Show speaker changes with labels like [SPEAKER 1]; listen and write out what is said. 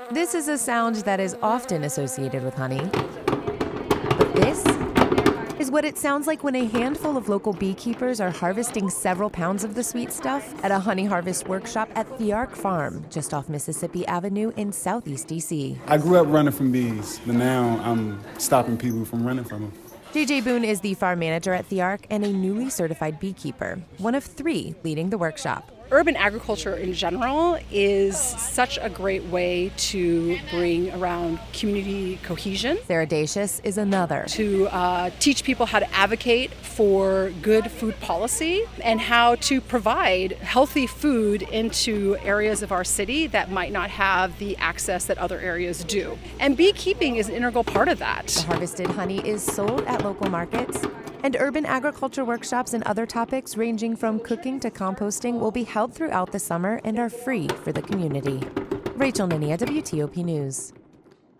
[SPEAKER 1] This is a sound that is often associated with honey. But this is what it sounds like when a handful of local beekeepers are harvesting several pounds of the sweet stuff at a honey harvest workshop at the Ark Farm, just off Mississippi Avenue in Southeast D.C.
[SPEAKER 2] I grew up running from bees, but now I'm stopping people from running from them.
[SPEAKER 1] JJ Boone is the farm manager at the Ark and a newly certified beekeeper, one of 3 leading the workshop.
[SPEAKER 3] Urban agriculture in general is such a great way to bring around community cohesion.
[SPEAKER 1] Sarah Dacius is another.
[SPEAKER 3] To teach people how to advocate for good food policy and how to provide healthy food into areas of our city that might not have the access that other areas do. And beekeeping is an integral part of that.
[SPEAKER 1] The harvested honey is sold at local markets. And urban agriculture workshops and other topics ranging from cooking to composting will be held throughout the summer and are free for the community. Rachel Nania, WTOP News.